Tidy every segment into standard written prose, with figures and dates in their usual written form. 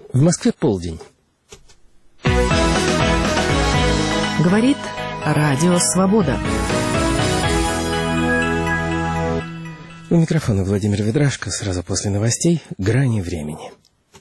В Москве полдень. Говорит Радио Свобода. У микрофона Владимир Ведрашко. Сразу после новостей «Грани времени».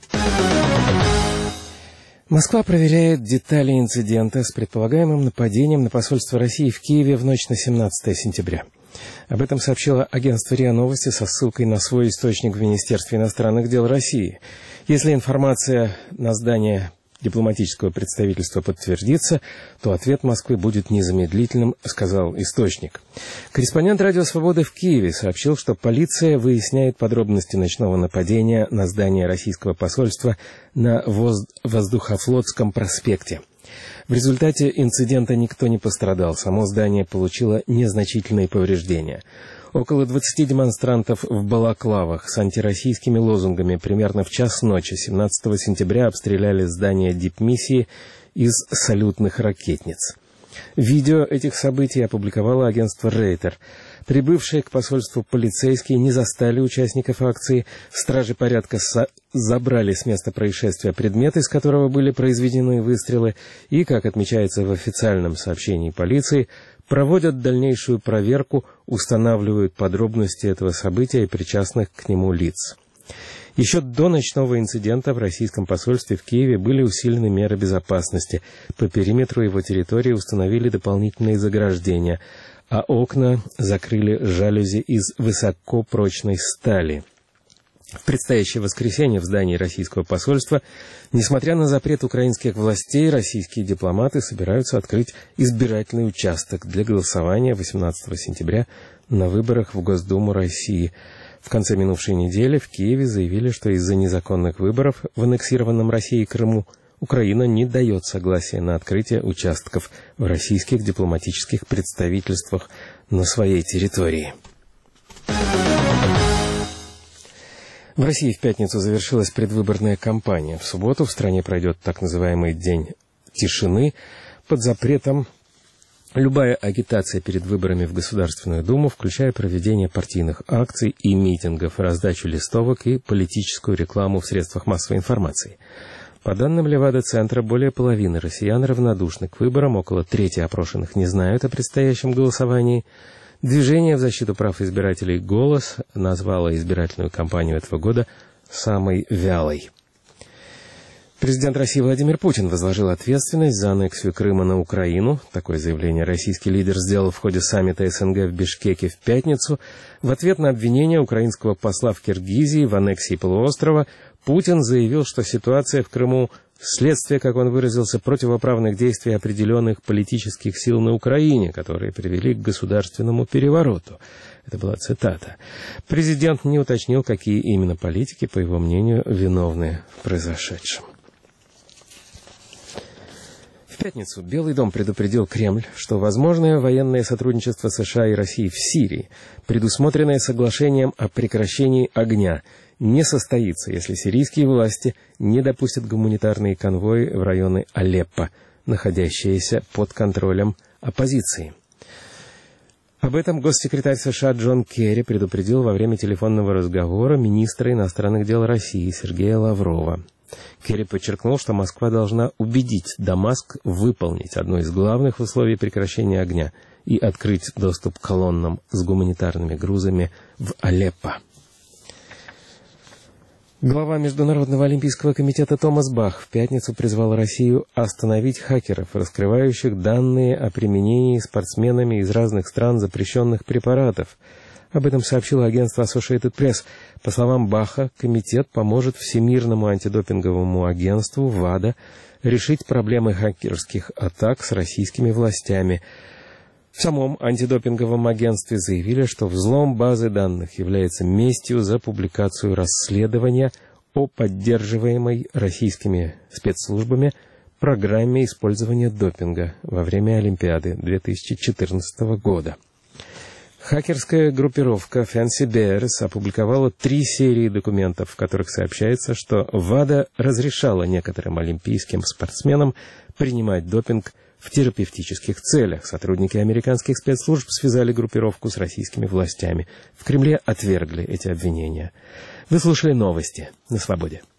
Москва проверяет детали инцидента с предполагаемым нападением на посольство России в Киеве в ночь на 17 сентября. Об этом сообщило агентство РИА Новости со ссылкой на свой источник в Министерстве иностранных дел России. Если информация на здание дипломатического представительства подтвердится, то ответ Москвы будет незамедлительным, сказал источник. Корреспондент «Радио Свобода» в Киеве сообщил, что полиция выясняет подробности ночного нападения на здание российского посольства на Воздухофлотском проспекте. В результате инцидента никто не пострадал, само здание получило незначительные повреждения. Около 20 демонстрантов в балаклавах с антироссийскими лозунгами примерно в час ночи 17 сентября обстреляли здание дипмиссии из салютных ракетниц. Видео этих событий опубликовало агентство «Рейтер». Прибывшие к посольству полицейские не застали участников акции. Стражи порядка забрали с места происшествия предмет, из которого были произведены выстрелы, и, как отмечается в официальном сообщении полиции, проводят дальнейшую проверку, устанавливают подробности этого события и причастных к нему лиц. Еще до ночного инцидента в российском посольстве в Киеве были усилены меры безопасности. По периметру его территории установили дополнительные заграждения, а окна закрыли жалюзи из высокопрочной стали. В предстоящее воскресенье в здании российского посольства, несмотря на запрет украинских властей, российские дипломаты собираются открыть избирательный участок для голосования 18 сентября на выборах в Госдуму России. В конце минувшей недели в Киеве заявили, что из-за незаконных выборов в аннексированном Россией Крыму Украина не дает согласия на открытие участков в российских дипломатических представительствах на своей территории. В России в пятницу завершилась предвыборная кампания. В субботу в стране пройдет так называемый День тишины. Под запретом любая агитация перед выборами в Государственную Думу, включая проведение партийных акций и митингов, раздачу листовок и политическую рекламу в средствах массовой информации. По данным Левада-центра, более половины россиян равнодушны к выборам, около трети опрошенных не знают о предстоящем голосовании. Движение в защиту прав избирателей «Голос» назвало избирательную кампанию этого года самой вялой. Президент России Владимир Путин возложил ответственность за аннексию Крыма на Украину. Такое заявление российский лидер сделал в ходе саммита СНГ в Бишкеке в пятницу. В ответ на обвинение украинского посла в Киргизии в аннексии полуострова Путин заявил, что ситуация в Крыму – следствие, как он выразился, противоправных действий определенных политических сил на Украине, которые привели к государственному перевороту. Это была цитата. Президент не уточнил, какие именно политики, по его мнению, виновны в произошедшем. В пятницу Белый дом предупредил Кремль, что возможное военное сотрудничество США и России в Сирии, предусмотренное соглашением о прекращении огня, не состоится, если сирийские власти не допустят гуманитарные конвои в районы Алеппо, находящиеся под контролем оппозиции. Об этом госсекретарь США Джон Керри предупредил во время телефонного разговора министра иностранных дел России Сергея Лаврова. Керри подчеркнул, что Москва должна убедить Дамаск выполнить одно из главных условий прекращения огня и открыть доступ к колоннам с гуманитарными грузами в Алеппо. Глава Международного олимпийского комитета Томас Бах в пятницу призвал Россию остановить хакеров, раскрывающих данные о применении спортсменами из разных стран запрещенных препаратов. Об этом сообщило агентство Associated Press. По словам Баха, комитет поможет Всемирному антидопинговому агентству ВАДА решить проблемы хакерских атак с российскими властями. В самом антидопинговом агентстве заявили, что взлом базы данных является местью за публикацию расследования о поддерживаемой российскими спецслужбами программе использования допинга во время Олимпиады 2014 года. Хакерская группировка Fancy Bears опубликовала 3 серии документов, в которых сообщается, что ВАДА разрешала некоторым олимпийским спортсменам принимать допинг в терапевтических целях. Сотрудники американских спецслужб связали группировку с российскими властями. В Кремле отвергли эти обвинения. Вы слушали новости на Свободе.